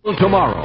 Tomorrow.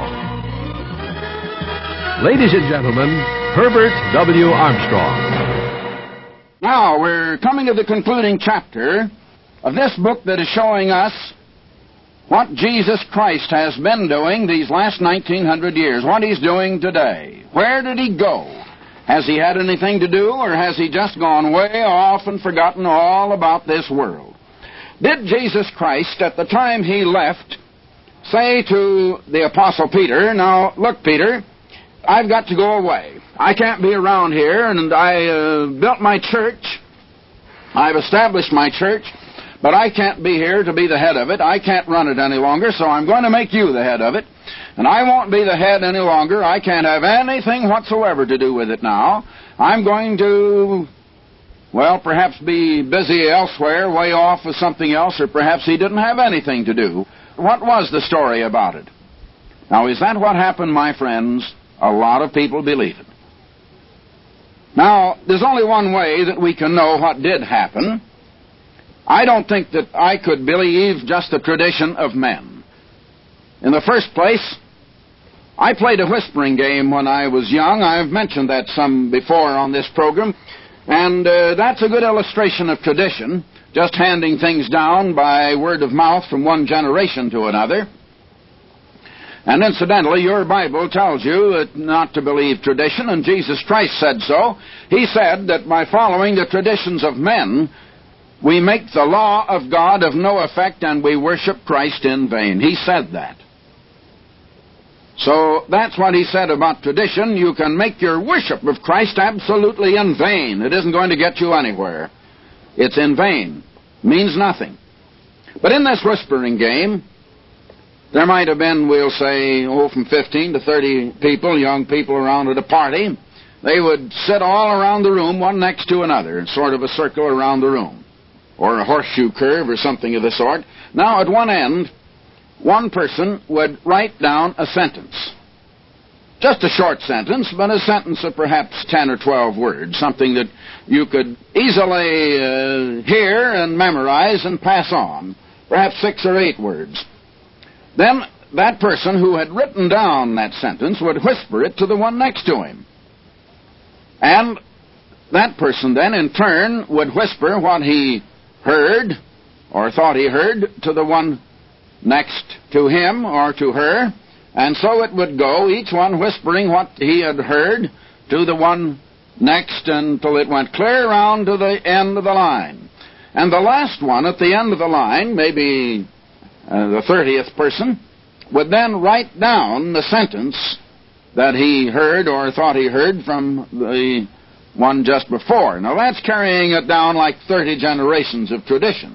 Ladies and gentlemen, Herbert W. Armstrong. Now, we're coming to the concluding chapter of this book that is showing us what Jesus Christ has been doing these last 1900 years, what he's doing today. Where did he go? Has he had anything to do, or has he just gone way off and forgotten all about this world? Did Jesus Christ, at the time he left, say to the Apostle Peter, "Now, look, Peter, I've got to go away. I can't be around here, and I built my church. I've established my church, but I can't be here to be the head of it. I can't run it any longer, so I'm going to make you the head of it. And I won't be the head any longer. I can't have anything whatsoever to do with it now. I'm going to, well, perhaps be busy elsewhere, way off with something else, or perhaps he didn't have anything to do." What was the story about it? Now, is that what happened, my friends? A lot of people believe it. Now, there's only one way that we can know what did happen. I don't think that I could believe just the tradition of men. In the first place, I played a whispering game when I was young. I've mentioned that some before on this program. And that's a good illustration of tradition, just handing things down by word of mouth from one generation to another. And incidentally, your Bible tells you not to believe tradition, and Jesus Christ said so. He said that by following the traditions of men, we make the law of God of no effect and we worship Christ in vain. He said that. So that's what he said about tradition. You can make your worship of Christ absolutely in vain. It isn't going to get you anywhere. It's in vain. Means nothing. But in this whispering game, there might have been, we'll say, from 15 to 30 people, young people around at a party. They would sit all around the room, one next to another, sort of a circle around the room, or a horseshoe curve or something of the sort. Now, at one end, one person would write down a sentence. Just a short sentence, but a sentence of perhaps 10 or 12 words, something that you could easily hear and memorize and pass on, perhaps 6 or 8 words. Then that person who had written down that sentence would whisper it to the one next to him. And that person then, in turn, would whisper what he heard or thought he heard to the one next to him or to her. And so it would go, each one whispering what he had heard to the one next until it went clear around to the end of the line. And the last one at the end of the line, maybe the 30th person, would then write down the sentence that he heard or thought he heard from the one just before. Now that's carrying it down like 30 generations of tradition.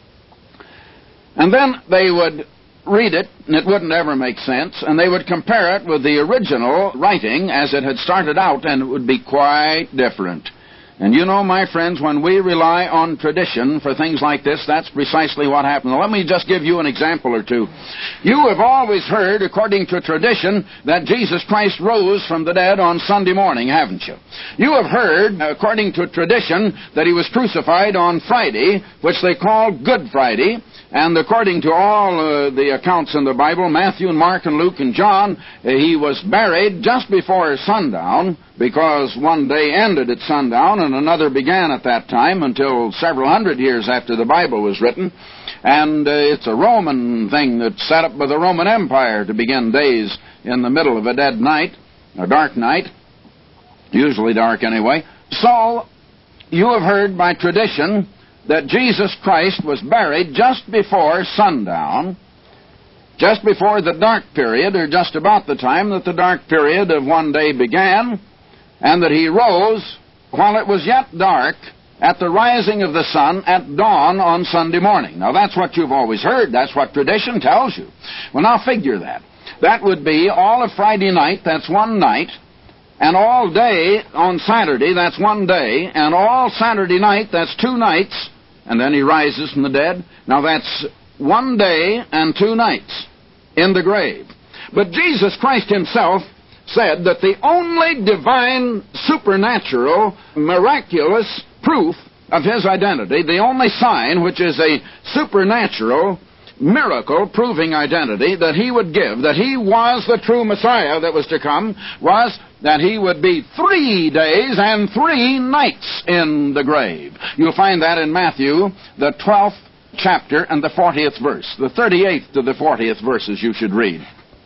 And then they would read it, and it wouldn't ever make sense, and they would compare it with the original writing as it had started out, and it would be quite different. And you know, my friends, when we rely on tradition for things like this, that's precisely what happens. Now, let me just give you an example or two. You have always heard, according to tradition, that Jesus Christ rose from the dead on Sunday morning, haven't you? You have heard, according to tradition, that he was crucified on Friday, which they call Good Friday. And according to all the accounts in the Bible, Matthew and Mark and Luke and John, he was buried just before sundown, because one day ended at sundown and another began at that time until several hundred years after the Bible was written. And it's a Roman thing that's set up by the Roman Empire to begin days in the middle of a dead night, a dark night, usually dark anyway. So, you have heard by tradition that Jesus Christ was buried just before sundown, just before the dark period, or just about the time that the dark period of one day began, and that he rose while it was yet dark at the rising of the sun at dawn on Sunday morning. Now that's what you've always heard. That's what tradition tells you. Well, now figure that. That would be all of Friday night, that's one night, and all day on Saturday, that's one day, and all Saturday night, that's 2 nights, and then he rises from the dead. Now that's 1 day and 2 nights in the grave. But Jesus Christ himself said that the only divine, supernatural, miraculous proof of his identity, the only sign which is a supernatural miracle proving identity that he would give, that he was the true Messiah that was to come, was that he would be 3 days and 3 nights in the grave. You'll find that in Matthew, the 12th chapter and the 40th verse. The 38th to the 40th verses you should read.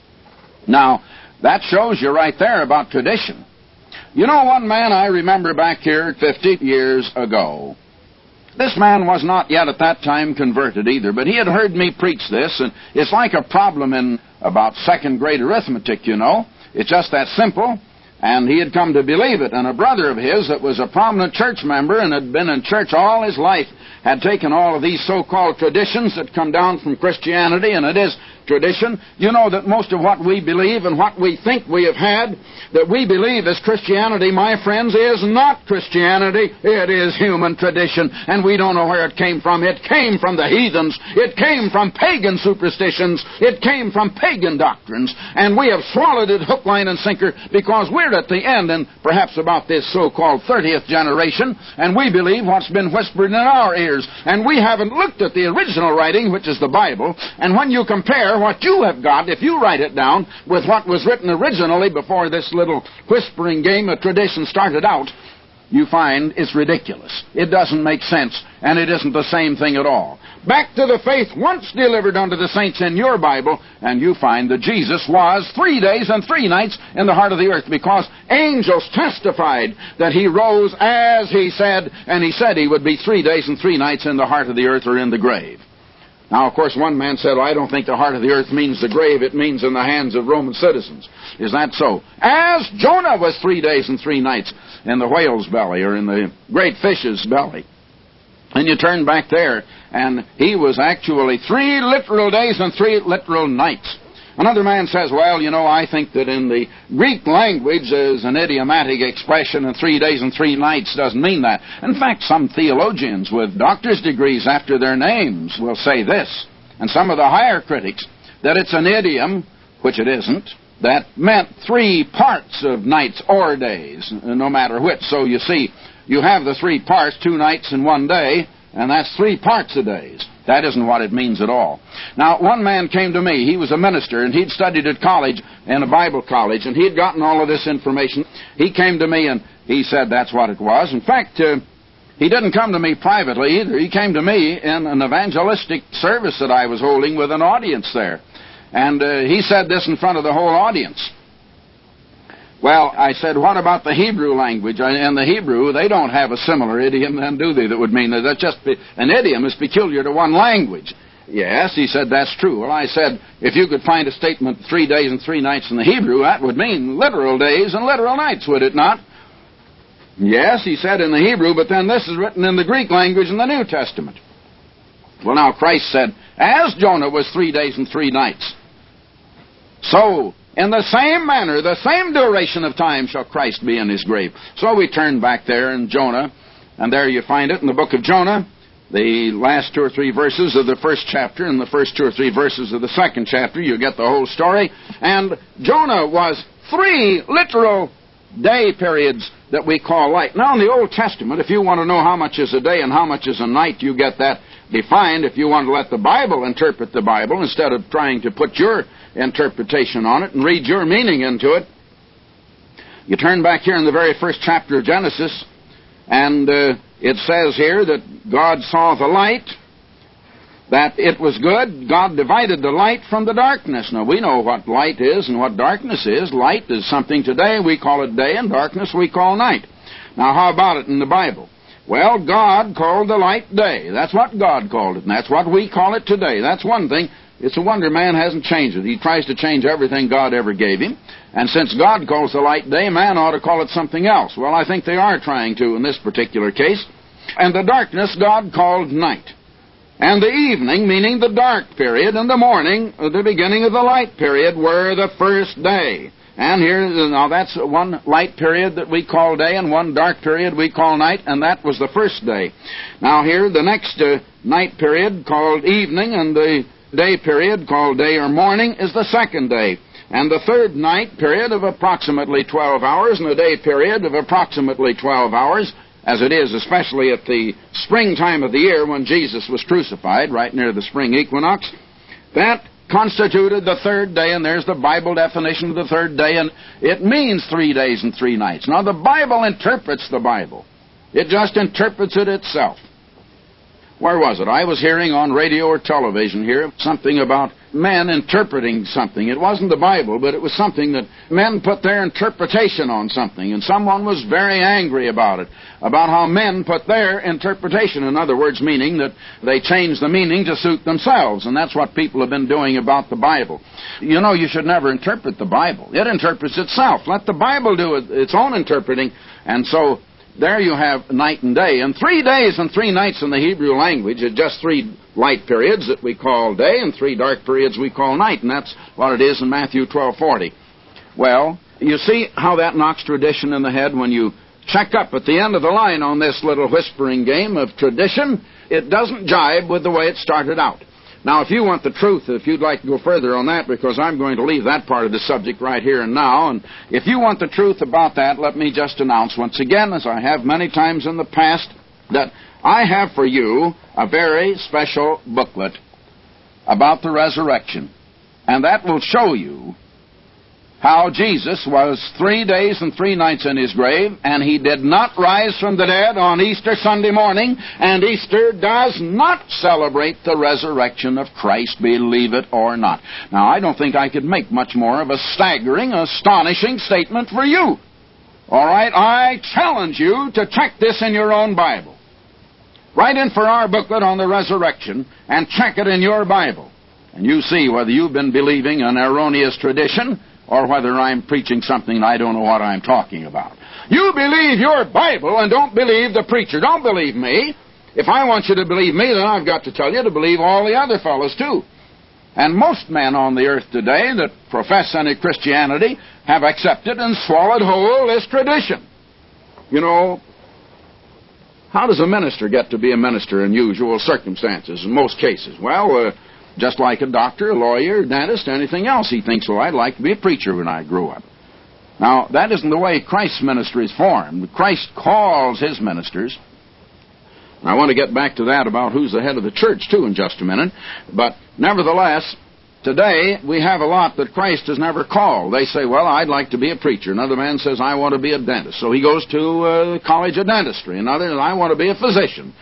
Now, that shows you right there about tradition. You know, one man I remember back here 50 years ago. This man was not yet at that time converted either, but he had heard me preach this, and it's like a problem in about second grade arithmetic, you know. It's just that simple, and he had come to believe it. And a brother of his that was a prominent church member and had been in church all his life had taken all of these so-called traditions that come down from Christianity, and it is tradition. You know that most of what we believe and what we think we have had, that we believe is Christianity, my friends, is not Christianity. It is human tradition, and we don't know where it came from. It came from the heathens. It came from pagan superstitions. It came from pagan doctrines, and we have swallowed it hook, line, and sinker because we're at the end and perhaps about this so-called 30th generation, and we believe what's been whispered in our ears, and we haven't looked at the original writing, which is the Bible. And when you compare what you have got, if you write it down, with what was written originally before this little whispering game of tradition started out, you find it's ridiculous. It doesn't make sense, and it isn't the same thing at all. Back to the faith once delivered unto the saints in your Bible, and you find that Jesus was 3 days and 3 nights in the heart of the earth, because angels testified that he rose as he said, and he said he would be 3 days and 3 nights in the heart of the earth or in the grave. Now, of course, one man said, well, I don't think the heart of the earth means the grave. It means in the hands of Roman citizens. Is that so? As Jonah was 3 days and 3 nights in the whale's belly or in the great fish's belly. And you turn back there, and he was actually 3 literal days and 3 literal nights. Another man says, well, you know, I think that in the Greek language there's an idiomatic expression, and 3 days and 3 nights doesn't mean that. In fact, some theologians with doctor's degrees after their names will say this, and some of the higher critics, that it's an idiom, which it isn't, that meant 3 parts of nights or days, no matter which. So you see, you have the 3 parts, 2 nights and 1 day, and that's 3 parts of days. That isn't what it means at all. Now, one man came to me. He was a minister, and he'd studied at college, in a Bible college, and he'd gotten all of this information. He came to me, and he said that's what it was. In fact, he didn't come to me privately either. He came to me in an evangelistic service that I was holding with an audience there. And he said this in front of the whole audience. Well, I said, what about the Hebrew language? In the Hebrew, they don't have a similar idiom, then, do they, that would mean that. That's just an idiom is peculiar to one language. Yes, he said, that's true. Well, I said, if you could find a statement 3 days and 3 nights in the Hebrew, that would mean literal days and literal nights, would it not? Yes, he said, in the Hebrew, but then this is written in the Greek language in the New Testament. Well, now, Christ said, as Jonah was 3 days and 3 nights, so in the same manner, the same duration of time shall Christ be in his grave. So we turn back there in Jonah, and there you find it in the book of Jonah, the last 2 or 3 verses of the first chapter and the first 2 or 3 verses of the second chapter. You get the whole story. And Jonah was 3 literal day periods that we call light. Now, in the Old Testament, if you want to know how much is a day and how much is a night, you get that defined. If you want to let the Bible interpret the Bible instead of trying to put your interpretation on it and read your meaning into it, you turn back here in the very first chapter of Genesis, and it says here that God saw the light, that it was good. God divided the light from the darkness. Now, we know what light is and what darkness is. Light is something today, we call it day, and darkness we call night. Now, how about it in the Bible? Well, God called the light day. That's what God called it, and that's what we call it today. That's one thing. It's a wonder man hasn't changed it. He tries to change everything God ever gave him. And since God calls the light day, man ought to call it something else. Well, I think they are trying to in this particular case. And the darkness God called night. And the evening, meaning the dark period, and the morning, the beginning of the light period, were the first day. And here, now that's one light period that we call day and one dark period we call night, and that was the first day. Now here, the next night period called evening, and the day period called day or morning is the second day. And the third night period of approximately 12 hours and the day period of approximately 12 hours, as it is especially at the springtime of the year when Jesus was crucified, right near the spring equinox. That constituted the third day, and there's the Bible definition of the third day, and it means 3 days and 3 nights. Now, the Bible interprets the Bible. It just interprets it itself. Where was it? I was hearing on radio or television here something about men interpreting something. It wasn't the Bible, but it was something that men put their interpretation on something, and someone was very angry about it, about how men put their interpretation. In other words, meaning that they change the meaning to suit themselves, and that's what people have been doing about the Bible. You know, you should never interpret the Bible. It interprets itself. Let the Bible do its own interpreting, and so there you have night and day. And 3 days and 3 nights in the Hebrew language is just 3 light periods that we call day and 3 dark periods we call night, and that's what it is in Matthew 12:40. Well, you see how that knocks tradition in the head when you check up at the end of the line on this little whispering game of tradition. It doesn't jibe with the way it started out. Now, if you want the truth, if you'd like to go further on that, because I'm going to leave that part of the subject right here and now, and if you want the truth about that, let me just announce once again, as I have many times in the past, that I have for you a very special booklet about the resurrection, and that will show you how Jesus was 3 days and 3 nights in his grave, and he did not rise from the dead on Easter Sunday morning, and Easter does not celebrate the resurrection of Christ, believe it or not. Now, I don't think I could make much more of a staggering, astonishing statement for you. All right, I challenge you to check this in your own Bible. Write in for our booklet on the resurrection and check it in your Bible, and you see whether you've been believing an erroneous tradition or whether I'm preaching something I don't know what I'm talking about. You believe your Bible and don't believe the preacher. Don't believe me. If I want you to believe me, then I've got to tell you to believe all the other fellows too. And most men on the earth today that profess any Christianity have accepted and swallowed whole this tradition. You know, how does a minister get to be a minister in usual circumstances in most cases? Well, just like a doctor, a lawyer, a dentist, anything else. He thinks, well, I'd like to be a preacher when I grow up. Now, that isn't the way Christ's ministry is formed. Christ calls his ministers. And I want to get back to that about who's the head of the church, too, in just a minute. But nevertheless, today we have a lot that Christ has never called. They say, well, I'd like to be a preacher. Another man says, I want to be a dentist. So he goes to the College of Dentistry. Another says, I want to be a physician.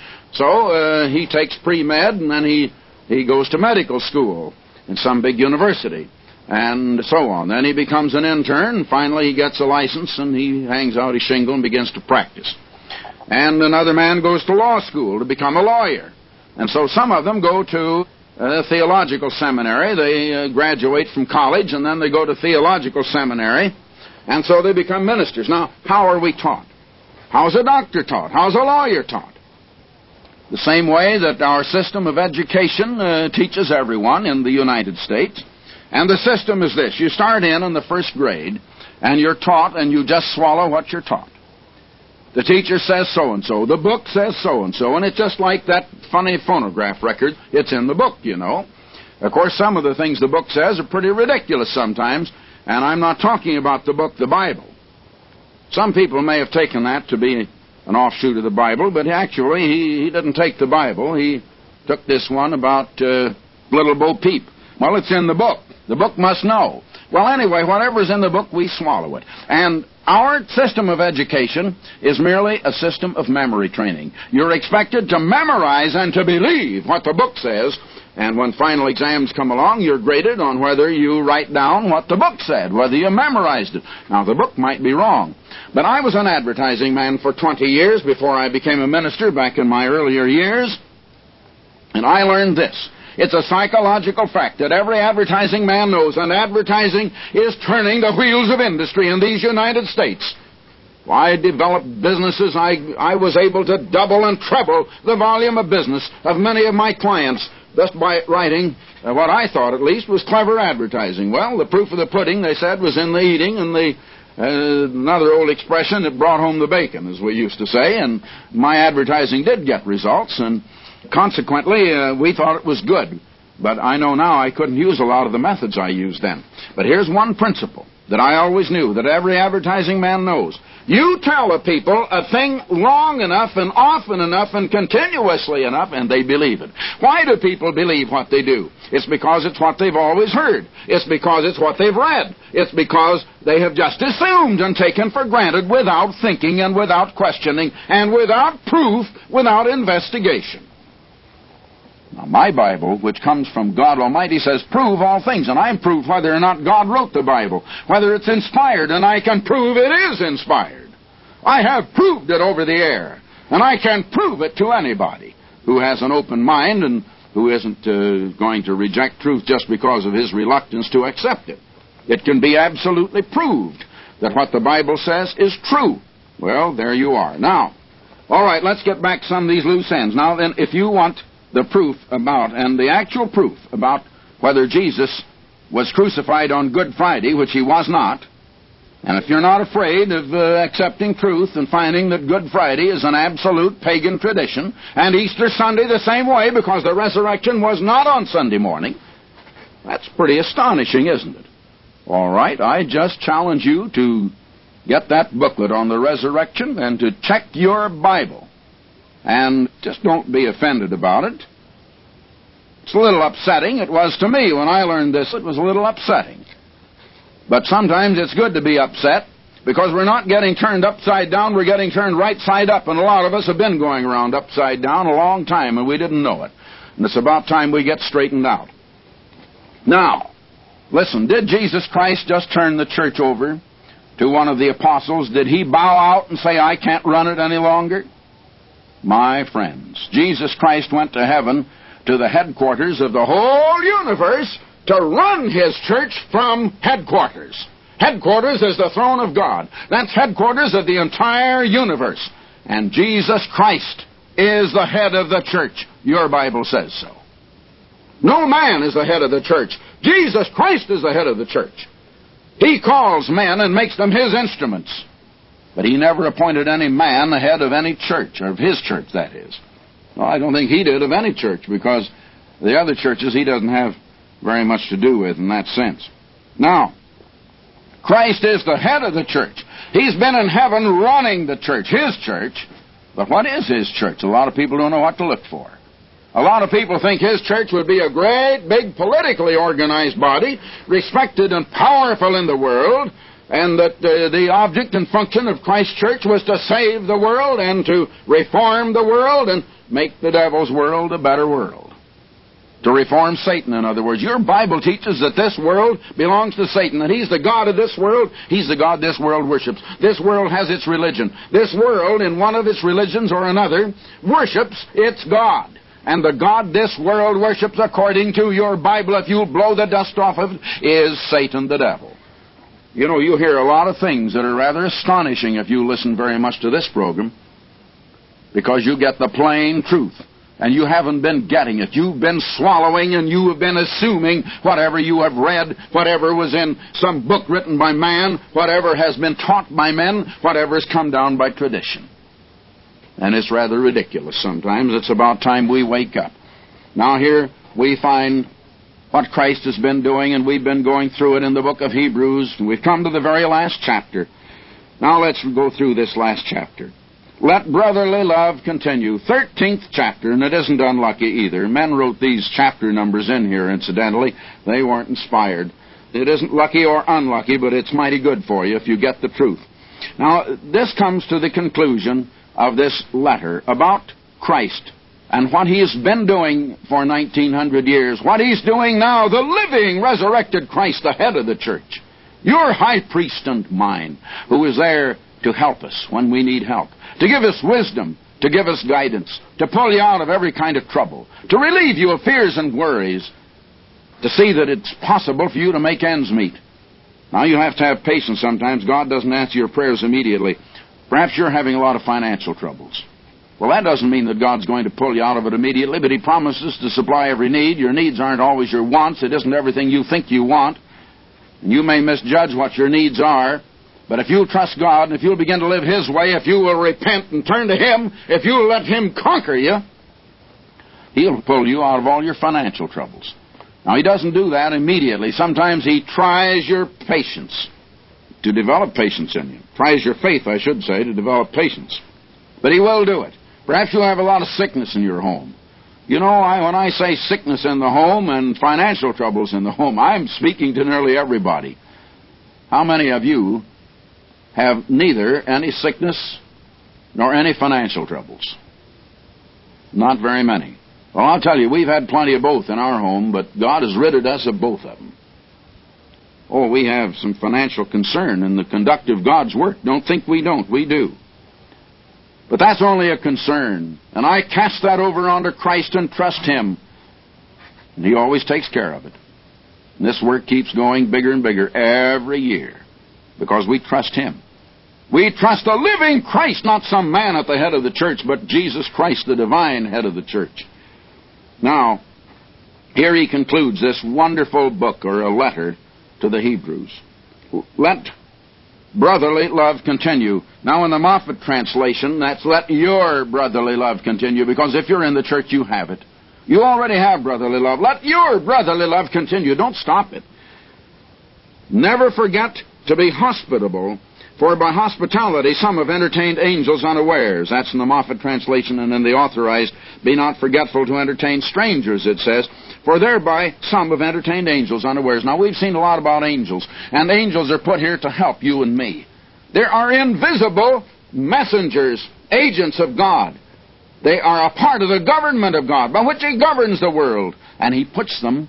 So he takes pre-med, and then he goes to medical school in some big university, and so on. Then he becomes an intern, and finally he gets a license, and he hangs out his shingle and begins to practice. And another man goes to law school to become a lawyer. And so some of them go to a theological seminary. They graduate from college, and then they go to theological seminary, and so they become ministers. Now, how are we taught? How's a doctor taught? How's a lawyer taught? The same way that our system of education teaches everyone in the United States. And the system is this. You start in the first grade, and you're taught, and you just swallow what you're taught. The teacher says so-and-so. The book says so-and-so. And it's just like that funny phonograph record. It's in the book, you know. Of course, some of the things the book says are pretty ridiculous sometimes, and I'm not talking about the book, the Bible. Some people may have taken that to be an offshoot of the Bible, but actually he didn't take the Bible. He took this one about Little Bo Peep. Well, it's in the book. The book must know. Well, anyway, whatever's in the book, we swallow it. And our system of education is merely a system of memory training. You're expected to memorize and to believe what the book says, and when final exams come along, you're graded on whether you write down what the book said, whether you memorized it. Now, the book might be wrong, but I was an advertising man for 20 years before I became a minister back in my earlier years, and I learned this. It's a psychological fact that every advertising man knows, and advertising is turning the wheels of industry in these United States. I developed businesses. I was able to double and treble the volume of business of many of my clients just by writing what I thought, at least, was clever advertising. Well, the proof of the pudding, they said, was in the eating, and another old expression that brought home the bacon, as we used to say, and my advertising did get results, and consequently, we thought it was good. But I know now I couldn't use a lot of the methods I used then. But here's one principle. that I always knew, that every advertising man knows. You tell the people a thing long enough and often enough and continuously enough, and they believe it. Why do people believe what they do? It's because it's what they've always heard. It's because it's what they've read. It's because they have just assumed and taken for granted without thinking and without questioning and without proof, without investigation. Now, my Bible, which comes from God Almighty, says, prove all things. And I'm proved whether or not God wrote the Bible, whether it's inspired, and I can prove it is inspired. I have proved it over the air, and I can prove it to anybody who has an open mind and who isn't going to reject truth just because of his reluctance to accept it. It can be absolutely proved that what the Bible says is true. Well, there you are. Now, all right, let's get back some of these loose ends. Now then, if you want the proof about, and the actual proof about whether Jesus was crucified on Good Friday, which he was not, and if you're not afraid of accepting truth and finding that Good Friday is an absolute pagan tradition, and Easter Sunday the same way because the resurrection was not on Sunday morning, that's pretty astonishing, isn't it? All right, I just challenge you to get that booklet on the resurrection and to check your Bible. And just don't be offended about it. It's a little upsetting. It was to me when I learned this. It was a little upsetting. But sometimes it's good to be upset because we're not getting turned upside down. We're getting turned right side up. And a lot of us have been going around upside down a long time, and we didn't know it. And it's about time we get straightened out. Now, listen, did Jesus Christ just turn the church over to one of the apostles? Did he bow out and say, I can't run it any longer? My friends, Jesus Christ went to heaven, to the headquarters of the whole universe, to run his church from headquarters. Headquarters is the throne of God. That's headquarters of the entire universe. And Jesus Christ is the head of the church. Your Bible says so. No man is the head of the church. Jesus Christ is the head of the church. He calls men and makes them his instruments. But he never appointed any man the head of any church, or of his church, that is. Well, I don't think he did of any church, because the other churches he doesn't have very much to do with in that sense. Now, Christ is the head of the church. He's been in heaven running the church, his church. But what is his church? A lot of people don't know what to look for. A lot of people think his church would be a great, big, politically organized body, respected and powerful in the world, and that the object and function of Christ's church was to save the world and to reform the world and make the devil's world a better world. To reform Satan, in other words. Your Bible teaches that this world belongs to Satan, that he's the god of this world, he's the god this world worships. This world has its religion. This world, in one of its religions or another, worships its god. And the god this world worships, according to your Bible, if you'll blow the dust off of it, is Satan the devil. You know, you hear a lot of things that are rather astonishing if you listen very much to this program, because you get the plain truth, and you haven't been getting it. You've been swallowing, and you have been assuming whatever you have read, whatever was in some book written by man, whatever has been taught by men, whatever has come down by tradition. And it's rather ridiculous sometimes. It's about time we wake up. Now here we find what Christ has been doing, and we've been going through it in the book of Hebrews, and we've come to the very last chapter. Now let's go through this last chapter. Let brotherly love continue. 13th chapter, and it isn't unlucky either. Men wrote these chapter numbers in here, incidentally. They weren't inspired. It isn't lucky or unlucky, but it's mighty good for you if you get the truth. Now, this comes to the conclusion of this letter about Christ and what he has been doing for 1900 years, what he's doing now, the living, resurrected Christ, the head of the church, your high priest and mine, who is there to help us when we need help, to give us wisdom, to give us guidance, to pull you out of every kind of trouble, to relieve you of fears and worries, to see that it's possible for you to make ends meet. Now, you have to have patience sometimes. God doesn't answer your prayers immediately. Perhaps you're having a lot of financial troubles. Well, that doesn't mean that God's going to pull you out of it immediately, but he promises to supply every need. Your needs aren't always your wants. It isn't everything you think you want. And you may misjudge what your needs are, but if you'll trust God, and if you'll begin to live his way, if you will repent and turn to him, if you'll let him conquer you, he'll pull you out of all your financial troubles. Now, he doesn't do that immediately. Sometimes he tries your patience. to develop patience in you. Tries your faith, I should say, to develop patience. But He will do it. Perhaps you have a lot of sickness in your home. You know, when I say sickness in the home and financial troubles in the home, I'm speaking to nearly everybody. How many of you have neither any sickness nor any financial troubles? Not very many. Well, I'll tell you, we've had plenty of both in our home, but God has ridded us of both of them. Oh, we have some financial concern in the conduct of God's work. Don't think we don't. We do. But that's only a concern. And I cast that over onto Christ and trust Him. And He always takes care of it. And this work keeps going bigger and bigger every year because we trust Him. We trust a living Christ, not some man at the head of the church, but Jesus Christ, the divine head of the church. Now, here he concludes this wonderful book, or a letter, to the Hebrews. Let brotherly love continue. Now, in the Moffat translation, that's let your brotherly love continue, because if you're in the church, you have it. You already have brotherly love. Let your brotherly love continue. Don't stop it. Never forget to be hospitable, for by hospitality some have entertained angels unawares. That's in the Moffat translation, and in the Authorized, be not forgetful to entertain strangers, it says, for thereby some have entertained angels unawares. Now, we've seen a lot about angels, and angels are put here to help you and me. There are invisible messengers, agents of God. They are a part of the government of God, by which He governs the world, and He puts them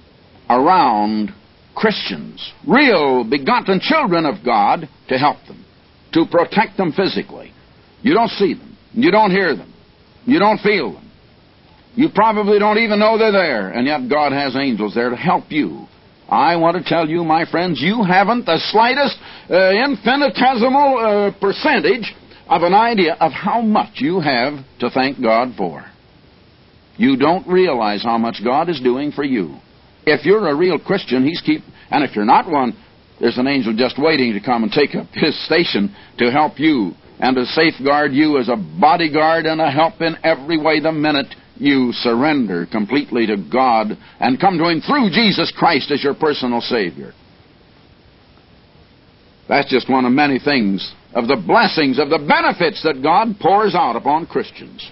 around Christians, real begotten children of God, to help them, to protect them physically. You don't see them. You don't hear them. You don't feel them. You probably don't even know they're there, and yet God has angels there to help you. I want to tell you, my friends, you haven't the slightest infinitesimal percentage of an idea of how much you have to thank God for. You don't realize how much God is doing for you. If you're a real Christian, and if you're not one, there's an angel just waiting to come and take up his station to help you and to safeguard you as a bodyguard and a help in every way the minute you surrender completely to God and come to Him through Jesus Christ as your personal Savior. That's just one of many things, of the blessings, of the benefits that God pours out upon Christians.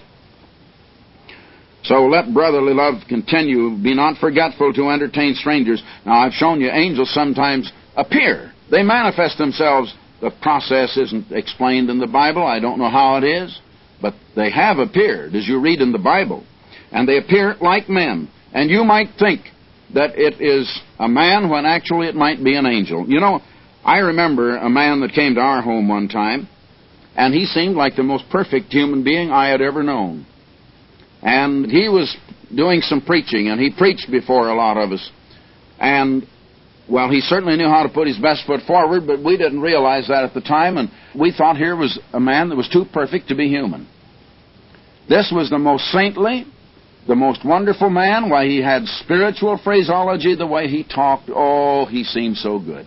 So let brotherly love continue. Be not forgetful to entertain strangers. Now, I've shown you angels sometimes appear. They manifest themselves. The process isn't explained in the Bible. I don't know how it is. But they have appeared, as you read in the Bible. And they appear like men. And you might think that it is a man when actually it might be an angel. You know, I remember a man that came to our home one time, and he seemed like the most perfect human being I had ever known. And he was doing some preaching, and he preached before a lot of us. And, well, he certainly knew how to put his best foot forward, but we didn't realize that at the time, and we thought here was a man that was too perfect to be human. This was the most saintly, the most wonderful man. Why, he had spiritual phraseology, the way he talked. Oh, he seemed so good.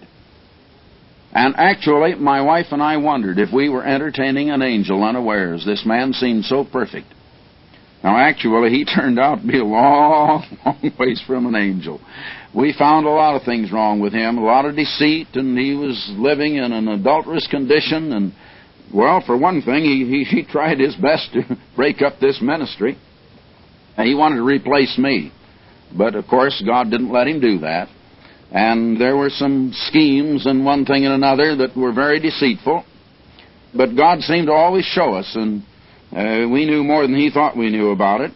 And actually, my wife and I wondered if we were entertaining an angel unawares. This man seemed so perfect. Now, actually, he turned out to be a long, long ways from an angel. We found a lot of things wrong with him, a lot of deceit, and he was living in an adulterous condition. And, well, for one thing, he tried his best to break up this ministry. And he wanted to replace me. But, of course, God didn't let him do that. And there were some schemes and one thing and another that were very deceitful. But God seemed to always show us, and we knew more than he thought we knew about it.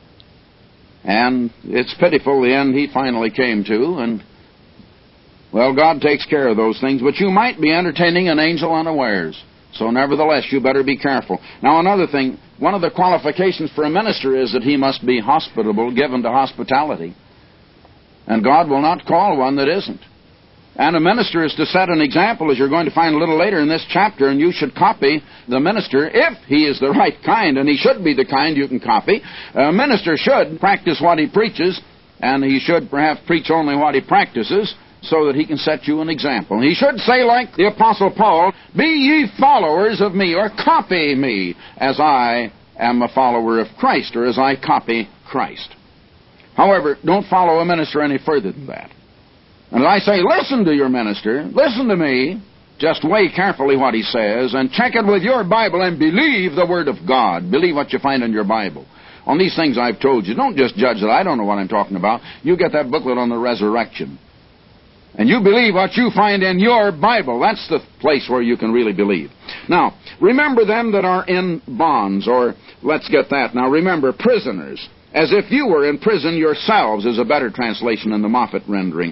And it's pitiful the end he finally came to. And, well, God takes care of those things. But you might be entertaining an angel unawares. So nevertheless, you better be careful. Now, another thing, one of the qualifications for a minister is that he must be hospitable, given to hospitality. And God will not call one that isn't. And a minister is to set an example, as you're going to find a little later in this chapter, and you should copy the minister if he is the right kind, and he should be the kind you can copy. A minister should practice what he preaches, and he should perhaps preach only what he practices, so that he can set you an example. He should say, like the Apostle Paul, "Be ye followers of me," or "copy me, as I am a follower of Christ," or "as I copy Christ." However, don't follow a minister any further than that. And I say, listen to your minister, listen to me, Just weigh carefully what he says and check it with your Bible and believe the Word of God. Believe what you find in your Bible. On these things I've told you, don't just judge that I don't know what I'm talking about. You get that booklet on the resurrection. And you believe what you find in your Bible. That's the place where you can really believe. Now, remember them that are in bonds, or let's get that. Now, remember, prisoners. As if you were in prison yourselves is a better translation in the Moffat rendering.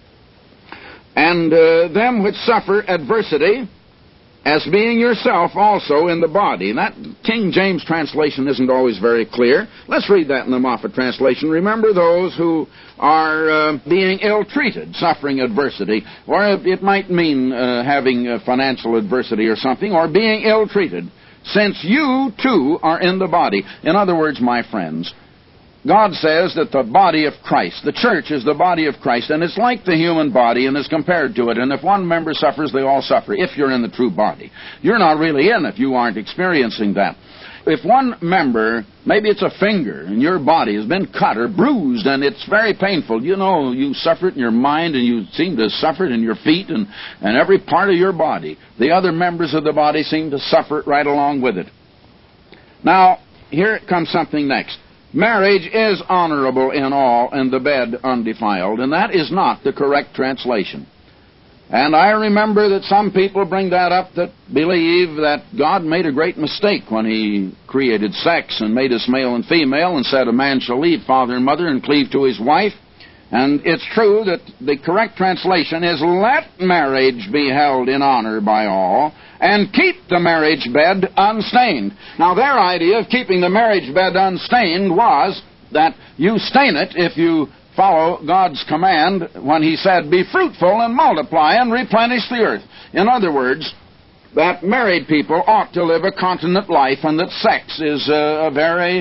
And them which suffer adversity, as being yourself also in the body. That King James translation isn't always very clear. Let's read that in the Moffat translation. Remember those who are being ill-treated, suffering adversity, or it might mean having financial adversity or something, or being ill-treated, since you too are in the body. In other words, my friends, God says that the body of Christ, the church is the body of Christ, and it's like the human body and is compared to it. And if one member suffers, they all suffer, if you're in the true body. You're not really in if you aren't experiencing that. If one member, maybe it's a finger, in your body has been cut or bruised, and it's very painful, you know, you suffer it in your mind, and you seem to suffer it in your feet and every part of your body. The other members of the body seem to suffer it right along with it. Now, here comes something next. Marriage is honorable in all, and the bed undefiled, and that is not the correct translation. And I remember that some people bring that up that believe that God made a great mistake when He created sex and made us male and female and said a man shall leave father and mother and cleave to his wife. And it's true that the correct translation is, let marriage be held in honor by all, and keep the marriage bed unstained. Now, their idea of keeping the marriage bed unstained was that you stain it if you follow God's command when He said, be fruitful and multiply and replenish the earth. In other words, that married people ought to live a continent life, and that sex is a very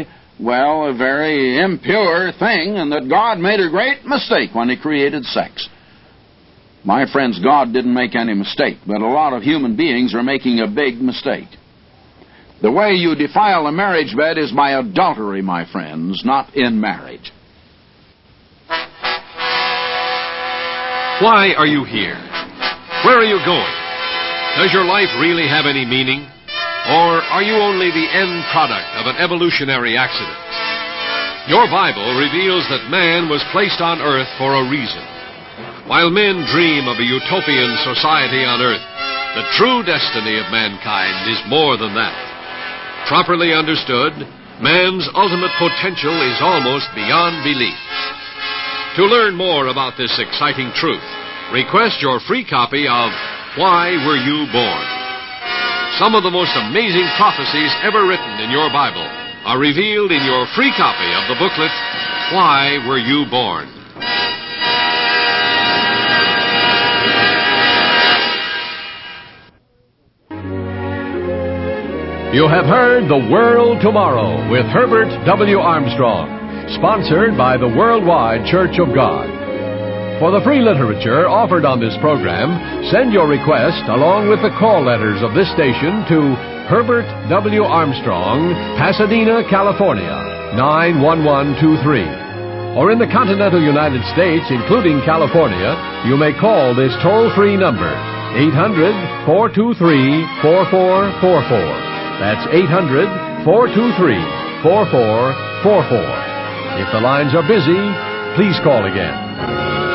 impure thing, and that God made a great mistake when He created sex. My friends, God didn't make any mistake, but a lot of human beings are making a big mistake. The way you defile a marriage bed is by adultery, my friends, not in marriage. Why are you here? Where are you going? Does your life really have any meaning? Or are you only the end product of an evolutionary accident? Your Bible reveals that man was placed on earth for a reason. While men dream of a utopian society on earth, the true destiny of mankind is more than that. Properly understood, man's ultimate potential is almost beyond belief. To learn more about this exciting truth, request your free copy of Why Were You Born? Some of the most amazing prophecies ever written in your Bible are revealed in your free copy of the booklet, Why Were You Born? You have heard The World Tomorrow with Herbert W. Armstrong, sponsored by the Worldwide Church of God. For the free literature offered on this program, send your request along with the call letters of this station to Herbert W. Armstrong, Pasadena, California, 91123. Or in the continental United States, including California, you may call this toll-free number, 800-423-4444. That's 800-423-4444. If the lines are busy, please call again.